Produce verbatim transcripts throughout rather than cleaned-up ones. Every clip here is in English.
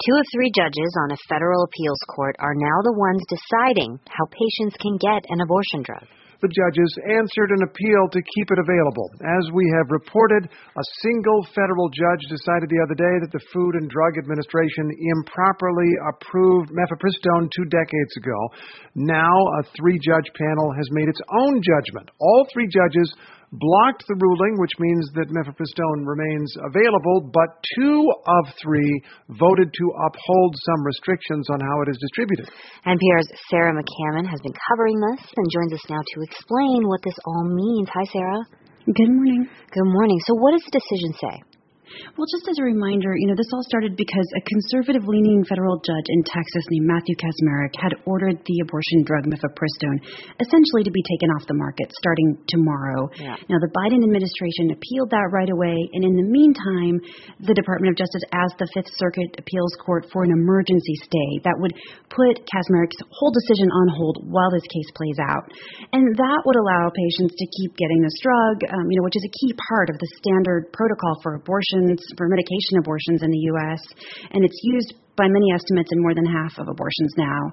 Two of three judges on a federal appeals court are now the ones deciding how patients can get an abortion drug. The judges answered an appeal to keep it available. As we have reported, a single federal judge decided the other day that the Food and Drug Administration improperly approved mifepristone two decades ago. Now a three-judge panel has made its own judgment. All three judges blocked the ruling, which means that mifepristone remains available, but two of three voted to uphold some restrictions on how it is distributed. N P R's Sarah McCammon has been covering this and joins us now to explain what this all means. Hi, Sarah. Good morning. Good morning. So what does the decision say? Well, just as a reminder, you know, this all started because a conservative-leaning federal judge in Texas named Matthew Kacsmaryk had ordered the abortion drug mifepristone essentially to be taken off the market starting tomorrow. Yeah. Now, the Biden administration appealed that right away, and in the meantime, the Department of Justice asked the Fifth Circuit Appeals Court for an emergency stay that would put Kacsmaryk's whole decision on hold while this case plays out. And that would allow patients to keep getting this drug, um, you know, which is a key part of the standard protocol for abortion, for medication abortions in the U S, and it's used by many estimates in more than half of abortions now.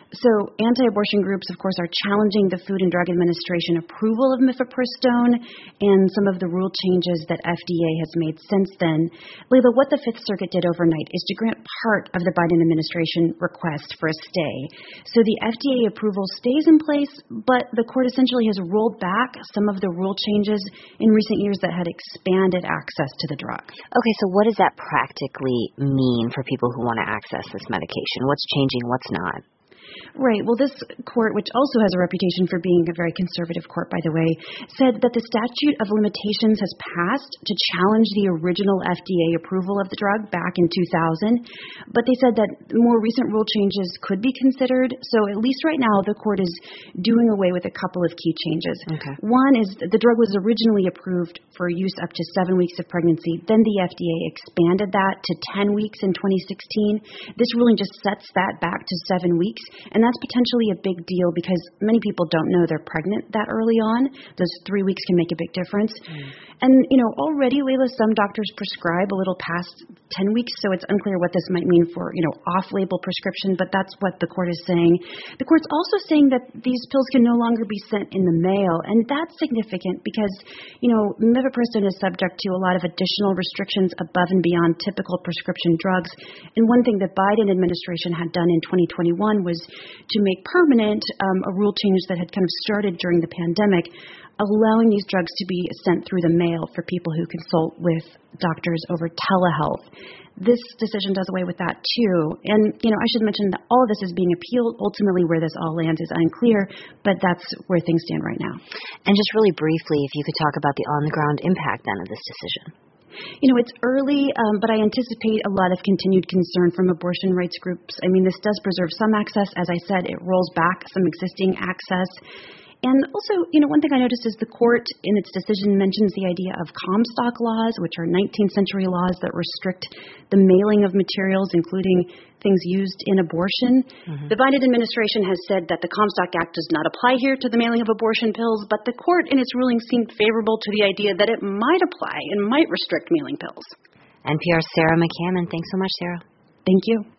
So anti-abortion groups, of course, are challenging the Food and Drug Administration approval of mifepristone and some of the rule changes that F D A has made since then. Layla, what the Fifth Circuit did overnight is to grant part of the Biden administration request for a stay. So the F D A approval stays in place, but the court essentially has rolled back some of the rule changes in recent years that had expanded access to the drug. Okay, so what does that practically mean for people who want to access this medication? What's changing, what's not? Right. Well, this court, which also has a reputation for being a very conservative court, by the way, said that the statute of limitations has passed to challenge the original F D A approval of the drug back in two thousand. But they said that more recent rule changes could be considered. So at least right now, the court is doing away with a couple of key changes. Okay. One is that the drug was originally approved for use up to seven weeks of pregnancy. Then the F D A expanded that to ten weeks in twenty sixteen. This ruling just sets that back to seven weeks. And that's potentially a big deal because many people don't know they're pregnant that early on. Those three weeks can make a big difference. Mm. And, you know, already, Layla, some doctors prescribe a little past ten weeks, so it's unclear what this might mean for, you know, off-label prescription, but that's what the court is saying. The court's also saying that these pills can no longer be sent in the mail, and that's significant because, you know, mifepristone is subject to a lot of additional restrictions above and beyond typical prescription drugs. And one thing the Biden administration had done in twenty twenty-one was to make permanent um, a rule change that had kind of started during the pandemic, allowing these drugs to be sent through the mail for people who consult with doctors over telehealth. This decision does away with that, too. And, you know, I should mention that all of this is being appealed. Ultimately, where this all lands is unclear, but that's where things stand right now. And just really briefly, if you could talk about the on-the-ground impact, then, of this decision. You know, it's early, um, but I anticipate a lot of continued concern from abortion rights groups. I mean, this does preserve some access. As I said, it rolls back some existing access. And also, you know, one thing I noticed is the court in its decision mentions the idea of Comstock laws, which are nineteenth century laws that restrict the mailing of materials, including things used in abortion. Mm-hmm. The Biden administration has said that the Comstock Act does not apply here to the mailing of abortion pills, but the court in its ruling seemed favorable to the idea that it might apply and might restrict mailing pills. N P R's Sarah McCammon. Thanks so much, Sarah. Thank you.